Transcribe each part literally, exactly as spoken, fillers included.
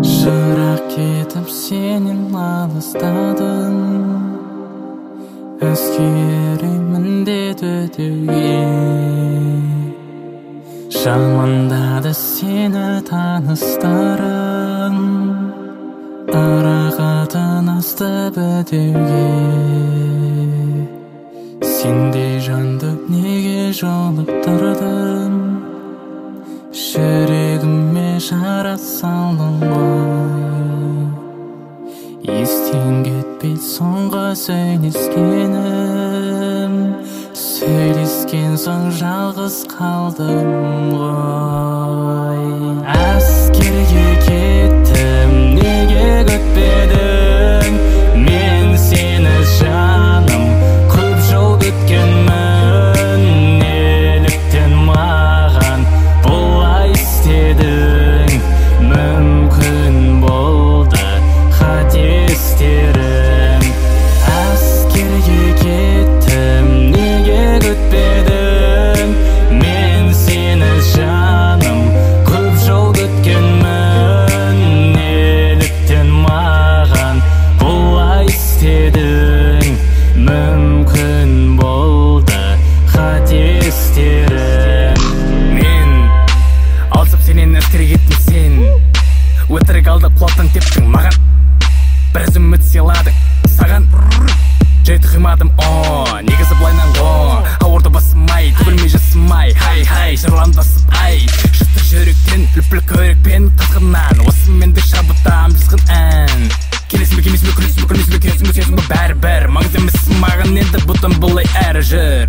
Жырақ кетіп сенен алыстадым, өзгеремін міндет өтеуге. Жамандады сені таныстарым, арақатынасты бітеуге. Сендей жанды неге жолықтырдым, жүрегіме жара салдың ғой. Естен кетпей соңғы сөйлескенім, сөйлескен соң жалғыз қалдым ғой. Әскерге кеттім, неге күтпедің? Мен сені жаным, көп жол күткенмін. Неліктен маған бұлай істедің? Мүмкін болды қателіктерім. Әскерге кеттім, неге күтпедің? Мен сені жаным, көп жол күткенмін. Неліктен маған бұлай істедің? Мүмкін болды қателіктерім. Мен алсып сенен әскерге кеттім, сен өтірік алдап құлаптан тептің маған. Біраз үміт сыйладың саған, жеті қимадым, о негізі былайнан ғо. Ауырды басымай, төгілмей жасымай, хай-хай жырландасып ай. Шықты жүректен, лүп-лүп көрекпен қызғыннан, осы мендік шабыттам жызғын ән. Келесің бе, келмесің бе, күлесің бе, күлмесің бе, келесің бе, сезің бе, бәрі-бәр маңыз емессің маған енді бұтын бұлай әрі жүр.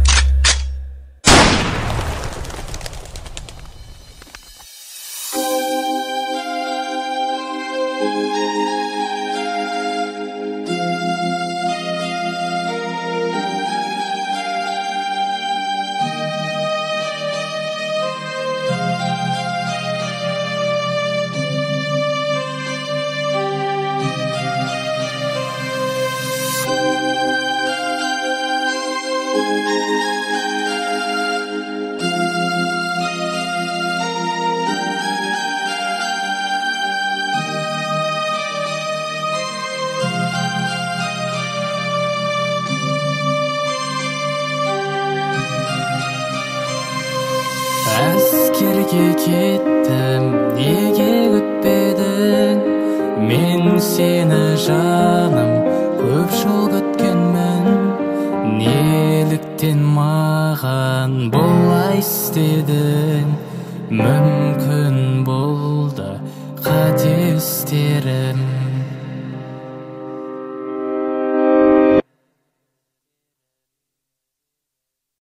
Әскерге кеттім, неге күтпедің? Мен сені жаным, көп жол күткенмін. Неліктен маған бұлай істедің? Мүмкін болды қателіктерім.